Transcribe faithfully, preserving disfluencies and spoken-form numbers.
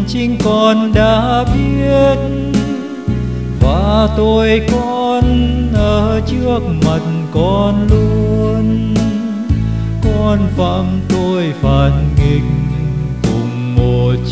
chính con đã biết, và tôi con ở trước mặt con luôn. Con phạm tôi phản nghịch cùng một